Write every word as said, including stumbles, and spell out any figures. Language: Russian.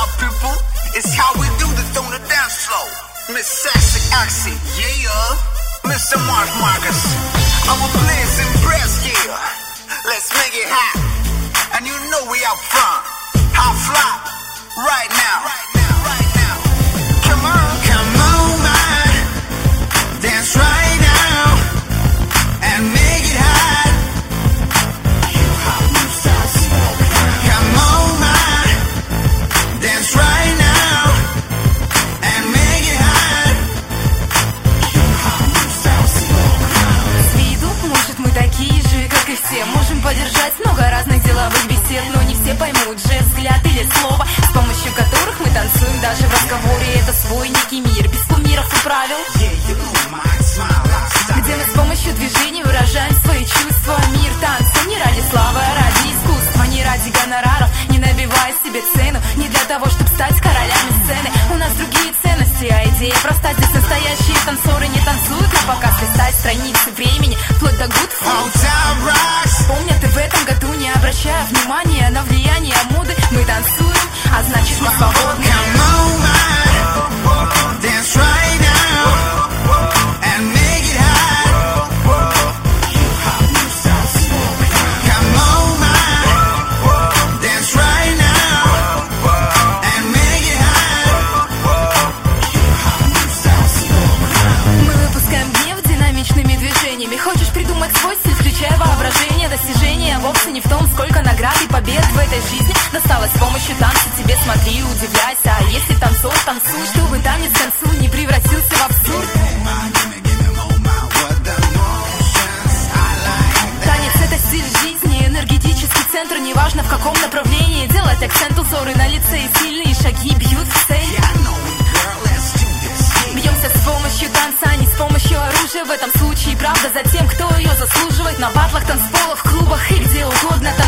people? It's how we do this on the dance floor. Miss Sassy Oxy, yeah. Mister Mark Marcus, our place in press, yeah. Let's make it hot. And you know we out front. High fly, right now. Right now, right now. Come on, come on, man. Dance right now. And make it hot. You hot, you start smoke. Come on, man. Dance right now. And make it hot. You hot, you start smoke. С виду, может, мы такие же, как и все. Можем поддержать много разных деловых бесед, но не все поймут жест, взгляд или слово, с помощью которых мы танцуем даже в разговоре. Это свой некий мир, без кумиров и правил, где мы с помощью движений выражаем свои чувства. Мир танца не ради славы, а ради искусства, не ради гонораров, не набивая себе цену, не для того, чтобы стать королями сцены. У нас другие ценности, а идея проста. Здесь настоящие танцоры не танцуют на показ, листать страницы времени, вплоть до good food. Помнят и в этом году, не обращая внимания на влияние моды, мы танцуем, а значит мы свободны. Dance right now and make it hot. You hot, you start smoke. Come on, man. Dance right now and make it hot. You hot, you start smoke. Мы выпускаем гнев динамичными движениями. Хочешь придумать свой стиль, включая воображение. Достижения вовсе не в том, сколько наград и побед в этой жизни досталось с помощью танца тебе. Смотри и удивляйся. А если танцор, танцуй, чтобы танец к концу не превратился в абсурд. Танец — это стиль жизни, энергетический центр, неважно в каком направлении. Делать акцент, узоры на лице и сильные шаги бьют в цель. Бьемся с помощью танца, а не с помощью оружия. В этом случае правда за тем, кто ее заслуживает. На батлах, танцполах, клубах и где угодно.